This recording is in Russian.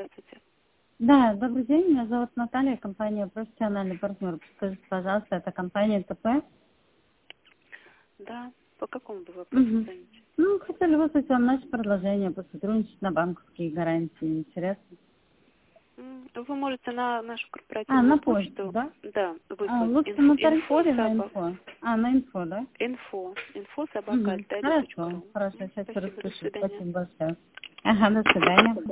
здравствуйте. Да, добрый день, меня зовут Наталья, компания «Профессиональный партнер». Скажите, пожалуйста, это компания ТП? Да, по какому бы вопросу звоните? Ну, хотели выслать вам наше предложение, посотрудничать на банковские гарантии. Интересно? Вы можете на нашу На корпоративную почту, почту, да? да, выслать Лучше на тариф или на собак. инфо? На инфо, да? Инфо собака Хорошо, альтади.ру. хорошо, сейчас Спасибо, до распишу. свидания. Спасибо большое. Ага, до свидания.